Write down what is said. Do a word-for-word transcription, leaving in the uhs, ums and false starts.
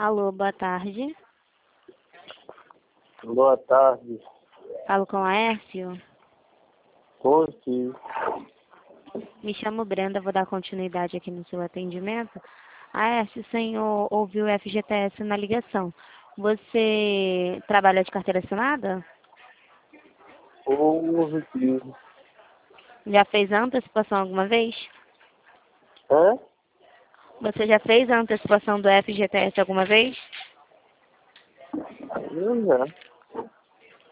Alô, boa tarde. Boa tarde. Falo com o Aércio. Oi, Me chamo Brenda, vou dar continuidade aqui no seu atendimento. Aércio, o senhor ouviu o F G T S na ligação. Você trabalha de carteira assinada? ouve aqui. Já fez a antecipação alguma vez? Hã? Você já fez a antecipação do F G T S alguma vez? Não, já.